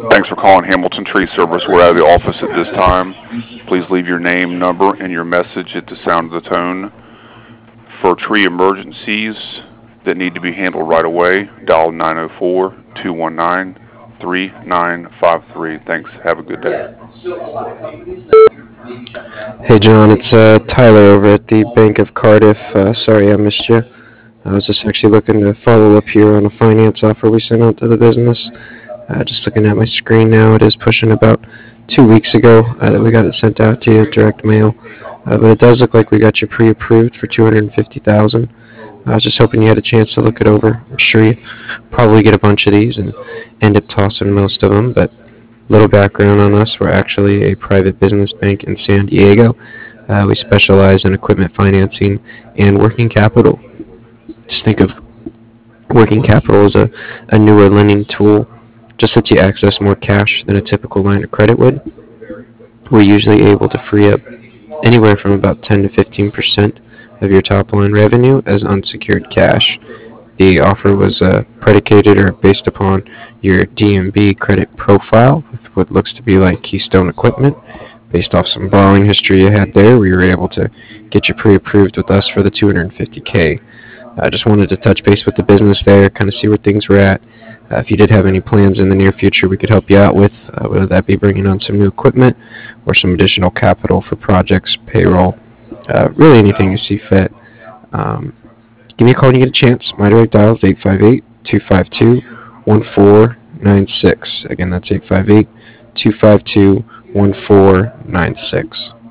Thanks for calling Hamilton Tree Service. We're out of the office at this time. Please leave your name, number, and your message at the sound of the tone. For tree emergencies that need to be handled right away, dial 904 219 3953. Thanks. Have a good day. Hey John, it's Tyler over at the Bank of Cardiff. Sorry I missed you. I was just actually looking to follow up here on a finance offer we sent out to the business. Just looking at my screen now, it is pushing about 2 weeks ago that we got it sent out to you, direct mail. But it does look like we got you pre-approved for 250,000. I was just hoping you had a chance to look it over. I'm sure you probably get a bunch of these and end up tossing most of them, but little background on us. We're actually a private business bank in San Diego. We specialize in equipment financing and working capital. Just think of working capital as a newer lending tool. Just lets you access more cash than a typical line of credit would. We're usually able to free up anywhere from about 10 to 15% of your top line revenue as unsecured cash. The offer was predicated or based upon your DMB credit profile with what looks to be like Keystone equipment. Based off some borrowing history you had there, we were able to get you pre-approved with us for the 250K. I just wanted to touch base with the business there, kind of see where things were at. If you did have any plans in the near future we could help you out with, whether that be bringing on some new equipment or some additional capital for projects, payroll, really anything you see fit. Um, Give me a call when you get a chance. My direct dial is 858-252-1496. Again, that's 858-252-1496.